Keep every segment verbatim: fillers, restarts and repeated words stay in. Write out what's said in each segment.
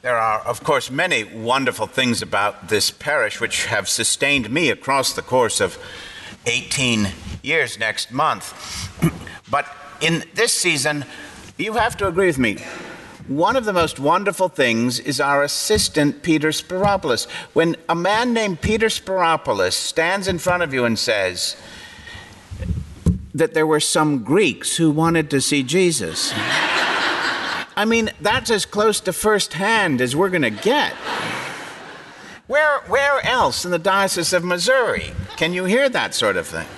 There are, of course, many wonderful things about this parish which have sustained me across the course of eighteen years next month. But in this season, you have to agree with me. One of the most wonderful things is our assistant, Peter Spiropoulos. When a man named Peter Spiropoulos stands in front of you and says that there were some Greeks who wanted to see Jesus, I mean, that's as close to firsthand as we're going to get. Where, where else in the Diocese of Missouri can you hear that sort of thing?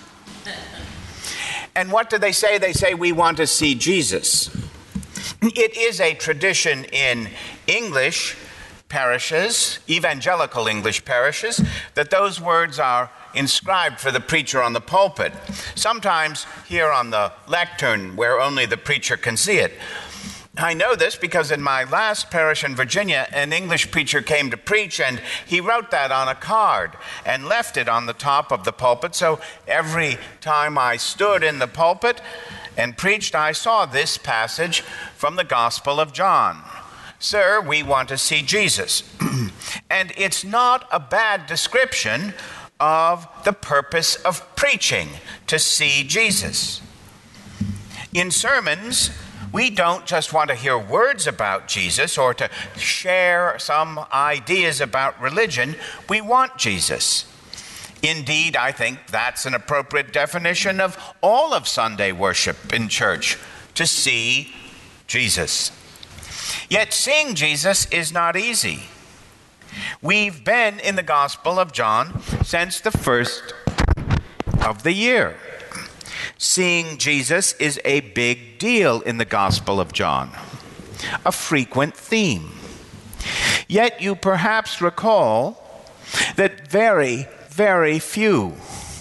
And what do they say? They say, we want to see Jesus. It is a tradition in English parishes, evangelical English parishes, that those words are inscribed for the preacher on the pulpit. Sometimes here on the lectern, where only the preacher can see it. I know this because in my last parish in Virginia, an English preacher came to preach, and he wrote that on a card and left it on the top of the pulpit. So every time I stood in the pulpit and preached, I saw this passage from the Gospel of John. Sir, we want to see Jesus. And it's not a bad description of the purpose of preaching, to see Jesus. In sermons, we don't just want to hear words about Jesus or to share some ideas about religion. We want Jesus. Indeed, I think that's an appropriate definition of all of Sunday worship in church, to see Jesus. Yet seeing Jesus is not easy. We've been in the Gospel of John since the first of the year. Seeing Jesus is a big deal in the Gospel of John, a frequent theme. Yet you perhaps recall that very, very few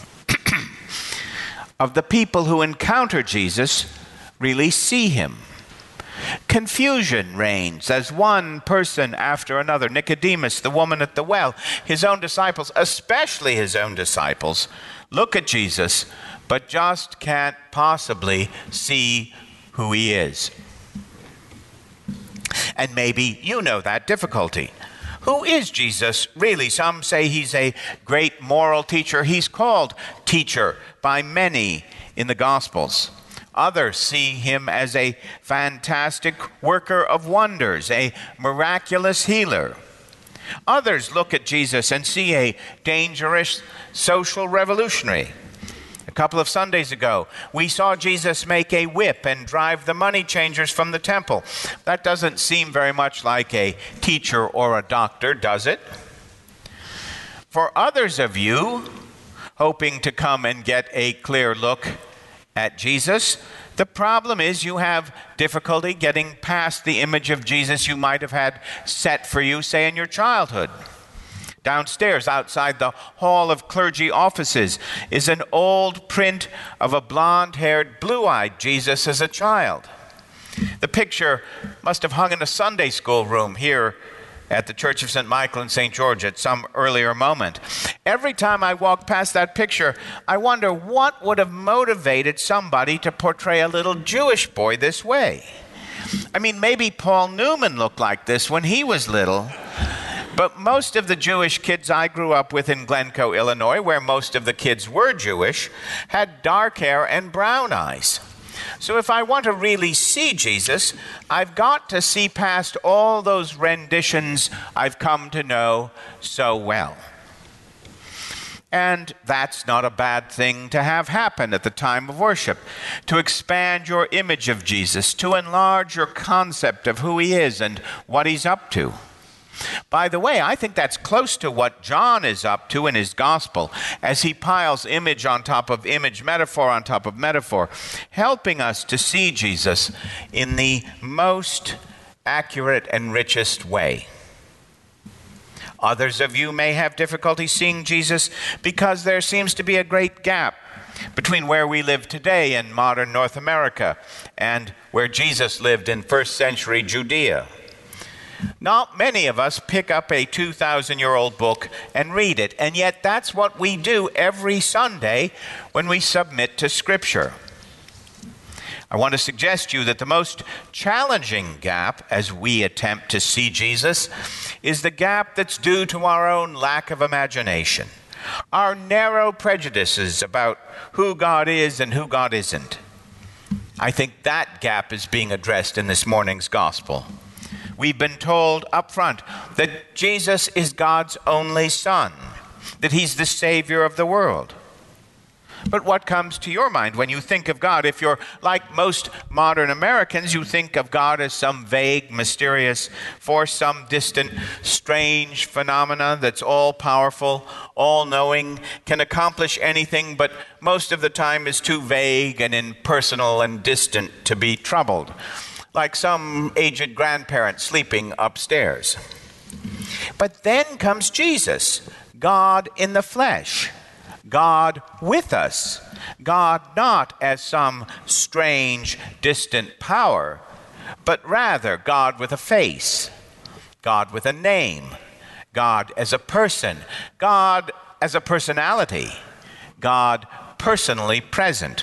of the people who encounter Jesus really see him. Confusion reigns as one person after another, Nicodemus, the woman at the well, his own disciples, especially his own disciples, look at Jesus, but just can't possibly see who he is. And maybe you know that difficulty. Who is Jesus really? Some say he's a great moral teacher. He's called teacher by many in the Gospels. Others see him as a fantastic worker of wonders, a miraculous healer. Others look at Jesus and see a dangerous social revolutionary. A couple of Sundays ago, we saw Jesus make a whip and drive the money changers from the temple. That doesn't seem very much like a teacher or a doctor, does it? For others of you, hoping to come and get a clear look at Jesus, the problem is you have difficulty getting past the image of Jesus you might have had set for you, say, in your childhood. Downstairs, outside the Hall of Clergy Offices, is an old print of a blonde-haired, blue-eyed Jesus as a child. The picture must have hung in a Sunday school room here at the Church of Saint Michael and Saint George at some earlier moment. Every time I walk past that picture, I wonder what would have motivated somebody to portray a little Jewish boy this way. I mean, maybe Paul Newman looked like this when he was little. But most of the Jewish kids I grew up with in Glencoe, Illinois, where most of the kids were Jewish, had dark hair and brown eyes. So if I want to really see Jesus, I've got to see past all those renditions I've come to know so well. And that's not a bad thing to have happen at the time of worship, to expand your image of Jesus, to enlarge your concept of who he is and what he's up to. By the way, I think that's close to what John is up to in his gospel, as he piles image on top of image, metaphor on top of metaphor, helping us to see Jesus in the most accurate and richest way. Others of you may have difficulty seeing Jesus because there seems to be a great gap between where we live today in modern North America and where Jesus lived in first century Judea. Not many of us pick up a two thousand year old book and read it, and yet that's what we do every Sunday when we submit to Scripture. I want to suggest to you that the most challenging gap as we attempt to see Jesus is the gap that's due to our own lack of imagination, our narrow prejudices about who God is and who God isn't. I think that gap is being addressed in this morning's gospel. We've been told up front that Jesus is God's only Son, that he's the Savior of the world. But what comes to your mind when you think of God? If you're like most modern Americans, you think of God as some vague, mysterious force, some distant, strange phenomena that's all-powerful, all-knowing, can accomplish anything, but most of the time is too vague and impersonal and distant to be troubled, like some aged grandparent sleeping upstairs. But then comes Jesus, God in the flesh. God with us, God not as some strange, distant power, but rather God with a face, God with a name, God as a person, God as a personality, God personally present.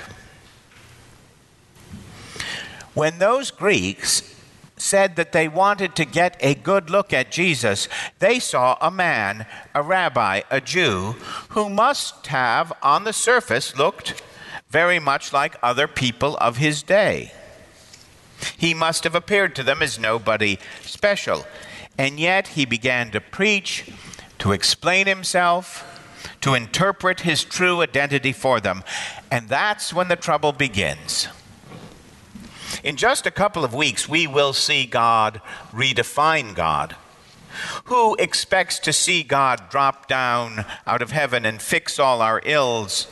When those Greeks said that they wanted to get a good look at Jesus, they saw a man, a rabbi, a Jew, who must have, on the surface, looked very much like other people of his day. He must have appeared to them as nobody special, and yet he began to preach, to explain himself, to interpret his true identity for them, and that's when the trouble begins. In just a couple of weeks, we will see God redefine God. Who expects to see God drop down out of heaven and fix all our ills?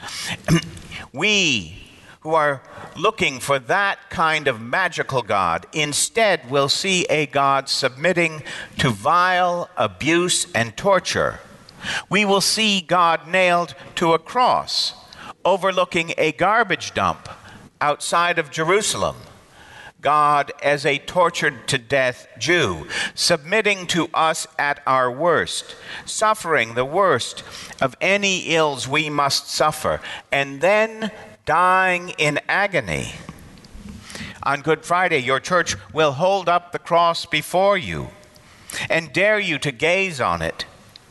We who are looking for that kind of magical God instead will see a God submitting to vile abuse and torture. We will see God nailed to a cross, overlooking a garbage dump outside of Jerusalem. God as a tortured to death Jew, submitting to us at our worst, suffering the worst of any ills we must suffer, and then dying in agony. On Good Friday, your church will hold up the cross before you and dare you to gaze on it.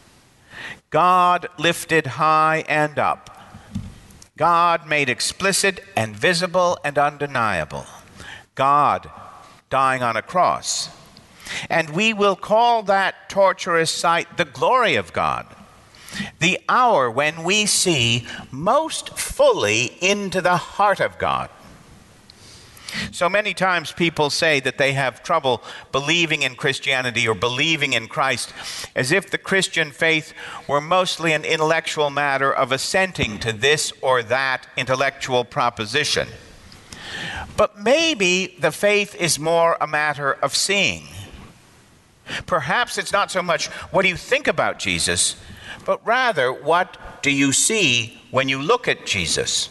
God lifted high and up. God made explicit and visible and undeniable. God dying on a cross. And we will call that torturous sight the glory of God, the hour when we see most fully into the heart of God. So many times people say that they have trouble believing in Christianity or believing in Christ, as if the Christian faith were mostly an intellectual matter of assenting to this or that intellectual proposition. But maybe the faith is more a matter of seeing. Perhaps it's not so much what do you think about Jesus, but rather what do you see when you look at Jesus?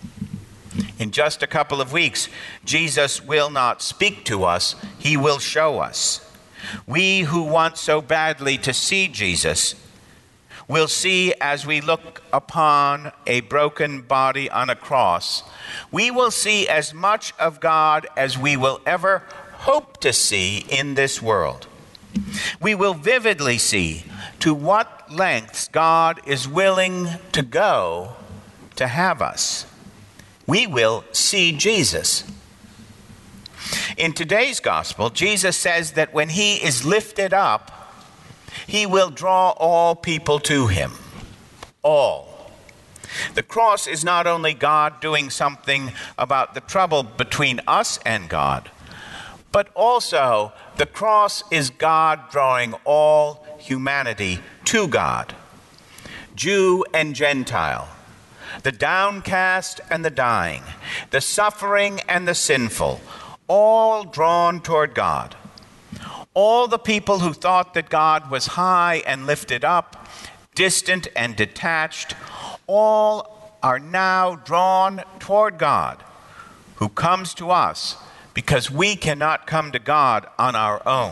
In just a couple of weeks, Jesus will not speak to us, he will show us. We who want so badly to see Jesus will see as we look upon a broken body on a cross. We will see as much of God as we will ever hope to see in this world. We will vividly see to what lengths God is willing to go to have us. We will see Jesus. In today's gospel, Jesus says that when he is lifted up, he will draw all people to him. All. The cross is not only God doing something about the trouble between us and God, but also the cross is God drawing all humanity to God, Jew and Gentile, the downcast and the dying, the suffering and the sinful, all drawn toward God. All the people who thought that God was high and lifted up, distant and detached, all are now drawn toward God, who comes to us because we cannot come to God on our own.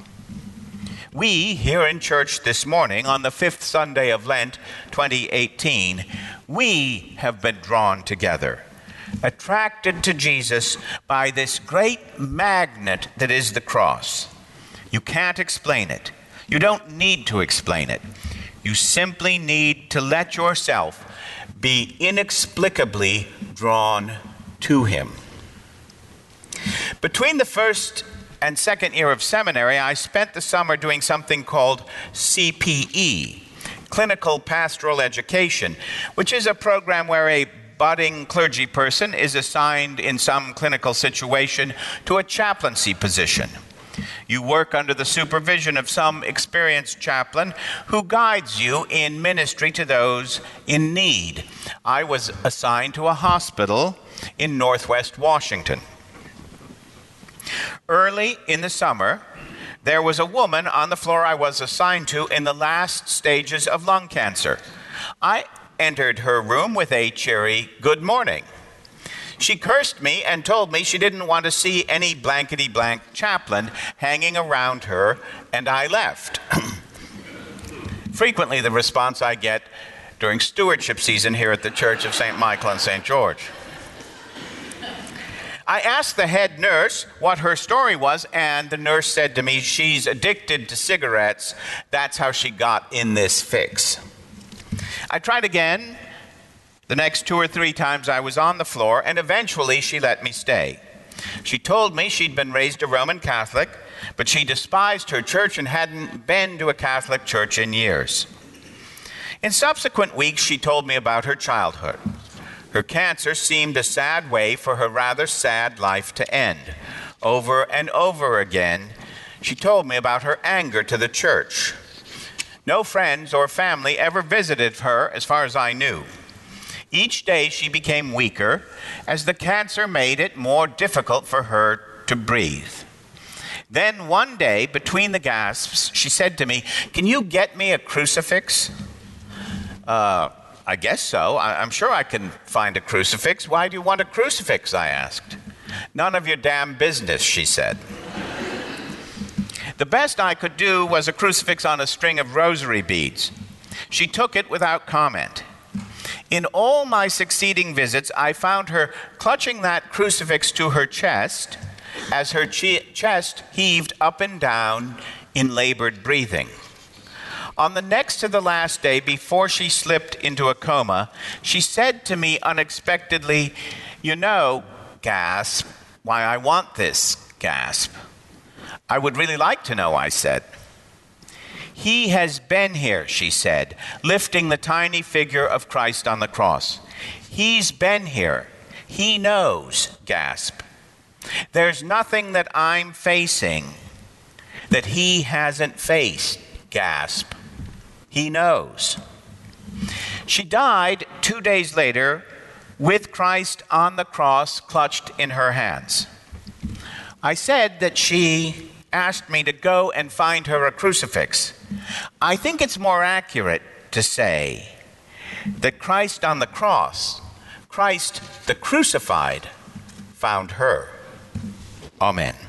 We, here in church this morning, on the fifth Sunday of Lent, twenty eighteen, we have been drawn together attracted to Jesus by this great magnet that is the cross. You can't explain it. You don't need to explain it. You simply need to let yourself be inexplicably drawn to him. Between the first and second year of seminary, I spent the summer doing something called C P E, Clinical Pastoral Education, which is a program where a budding clergy person is assigned in some clinical situation to a chaplaincy position. You work under the supervision of some experienced chaplain who guides you in ministry to those in need. I was assigned to a hospital in Northwest Washington. Early in the summer, there was a woman on the floor I was assigned to in the last stages of lung cancer. I entered her room with a cheery "good morning." She cursed me and told me she didn't want to see any blankety-blank chaplain hanging around her, and I left. Frequently the response I get during stewardship season here at the Church of Saint Michael and Saint George. I asked the head nurse what her story was, and the nurse said to me, she's addicted to cigarettes. That's how she got in this fix. I tried again the next two or three times I was on the floor, and eventually she let me stay. She told me she'd been raised a Roman Catholic, but she despised her church and hadn't been to a Catholic church in years. In subsequent weeks, she told me about her childhood. Her cancer seemed a sad way for her rather sad life to end. Over and over again, she told me about her anger to the church. No friends or family ever visited her, as far as I knew. Each day she became weaker as the cancer made it more difficult for her to breathe. Then one day, between the gasps, she said to me, "Can you get me a crucifix?" Uh, I guess so. I- I'm sure I can find a crucifix. Why do you want a crucifix? I asked. "None of your damn business," she said. The best I could do was a crucifix on a string of rosary beads. She took it without comment. In all my succeeding visits, I found her clutching that crucifix to her chest as her che- chest heaved up and down in labored breathing. On the next to the last day, before she slipped into a coma, she said to me unexpectedly, "You know," gasp, "why I want this," gasp. "I would really like to know," I said. "He has been here," she said, lifting the tiny figure of Christ on the cross. "He's been here. He knows," gasp. "There's nothing that I'm facing that he hasn't faced," gasp. "He knows." She died two days later with Christ on the cross clutched in her hands. I said that she asked me to go and find her a crucifix. I think it's more accurate to say that Christ on the cross, Christ the crucified, found her. Amen.